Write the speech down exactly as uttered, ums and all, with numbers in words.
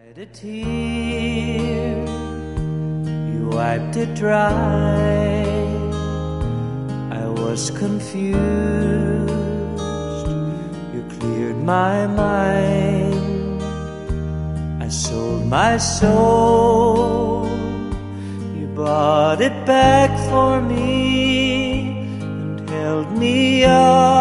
shed a tear, you wiped it dry. I was confused, you cleared my mind. I sold my soul, you bought it back for me and held me up